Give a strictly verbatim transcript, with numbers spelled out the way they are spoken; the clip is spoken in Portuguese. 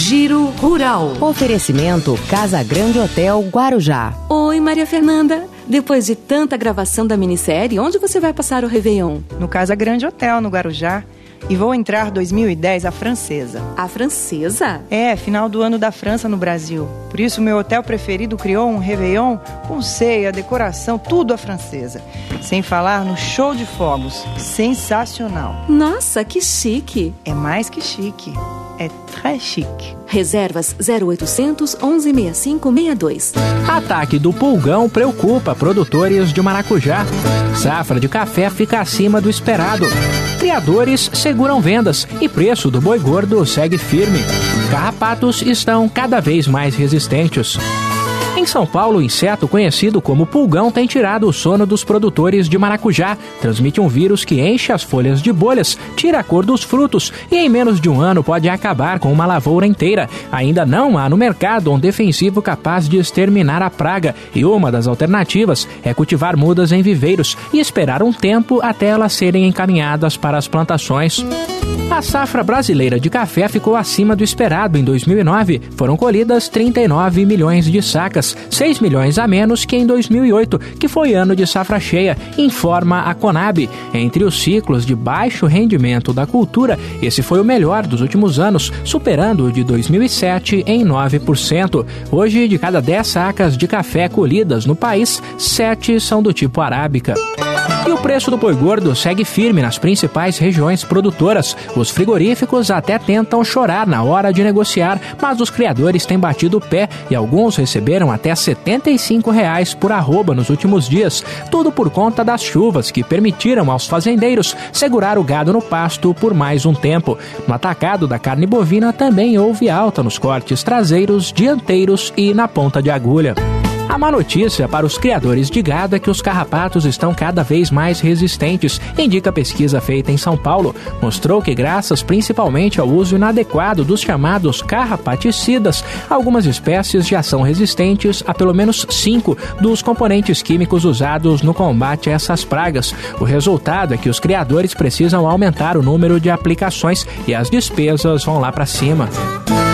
Giro Rural. Oferecimento Casa Grande Hotel Guarujá. Oi, Maria Fernanda. Depois de tanta gravação da minissérie, onde você vai passar o Réveillon? No Casa Grande Hotel, no Guarujá. E vou entrar dois mil e dez a Francesa. A Francesa? É, final do ano da França no Brasil. Por isso, meu hotel preferido criou um Réveillon com ceia, decoração, tudo à francesa. Sem falar no show de fogos. Sensacional. Nossa, que chique. É mais que chique. É très chique. Reservas zero oitocentos, onze sessenta e cinco, sessenta e dois. Ataque do pulgão preocupa produtores de maracujá. Safra de café fica acima do esperado. Criadores seguram vendas e preço do boi gordo segue firme. Carrapatos estão cada vez mais resistentes. Em São Paulo, o inseto conhecido como pulgão tem tirado o sono dos produtores de maracujá. Transmite um vírus que enche as folhas de bolhas, tira a cor dos frutos e em menos de um ano pode acabar com uma lavoura inteira. Ainda não há no mercado um defensivo capaz de exterminar a praga e uma das alternativas é cultivar mudas em viveiros e esperar um tempo até elas serem encaminhadas para as plantações. A safra brasileira de café ficou acima do esperado em dois mil e nove. Foram colhidas trinta e nove milhões de sacas, seis milhões a menos que em dois mil e oito, que foi ano de safra cheia, informa a Conab. Entre os ciclos de baixo rendimento da cultura, esse foi o melhor dos últimos anos, superando o de dois mil e sete em nove por cento. Hoje, de cada dez sacas de café colhidas no país, sete são do tipo arábica. E o preço do boi gordo segue firme nas principais regiões produtoras. Os frigoríficos até tentam chorar na hora de negociar, mas os criadores têm batido o pé e alguns receberam até setenta e cinco reais por arroba nos últimos dias. Tudo por conta das chuvas que permitiram aos fazendeiros segurar o gado no pasto por mais um tempo. No atacado da carne bovina também houve alta nos cortes traseiros, dianteiros e na ponta de agulha. A má notícia para os criadores de gado é que os carrapatos estão cada vez mais resistentes, indica a pesquisa feita em São Paulo. Mostrou que, graças principalmente ao uso inadequado dos chamados carrapaticidas, algumas espécies já são resistentes a pelo menos cinco dos componentes químicos usados no combate a essas pragas. O resultado é que os criadores precisam aumentar o número de aplicações e as despesas vão lá para cima.